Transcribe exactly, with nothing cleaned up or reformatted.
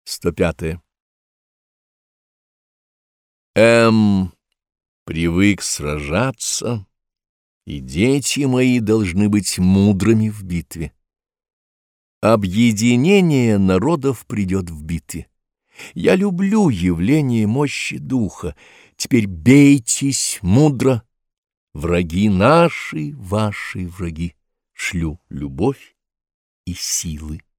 сто пятое. М. Привык сражаться, и дети мои должны быть мудрыми в битве. Объединение народов придет в битве. Я люблю явление мощи духа. Теперь бейтесь мудро. Враги наши, ваши враги. Шлю любовь и силы.